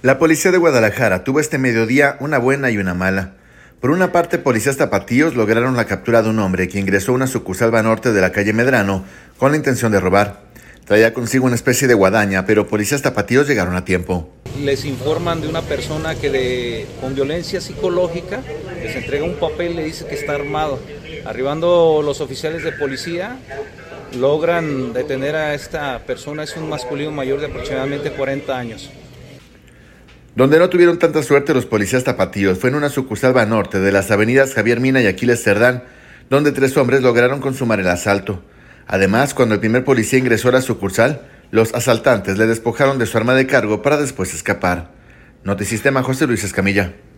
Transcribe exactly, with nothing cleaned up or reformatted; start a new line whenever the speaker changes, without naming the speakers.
La policía de Guadalajara tuvo este mediodía una buena y una mala. Por una parte, policías tapatíos lograron la captura de un hombre que ingresó a una sucursal Banorte de la calle Medrano con la intención de robar. Traía consigo una especie de guadaña, pero policías tapatíos llegaron a tiempo.
Les informan de una persona que de, con violencia psicológica les entrega un papel y le dice que está armado. Arribando los oficiales de policía, logran detener a esta persona, es un masculino mayor de aproximadamente cuarenta años.
Donde no tuvieron tanta suerte los policías tapatíos fue en una sucursal Banorte de las avenidas Javier Mina y Aquiles Cerdán, donde tres hombres lograron consumar el asalto. Además, cuando el primer policía ingresó a la sucursal, los asaltantes le despojaron de su arma de cargo para después escapar. Notisistema, José Luis Escamilla.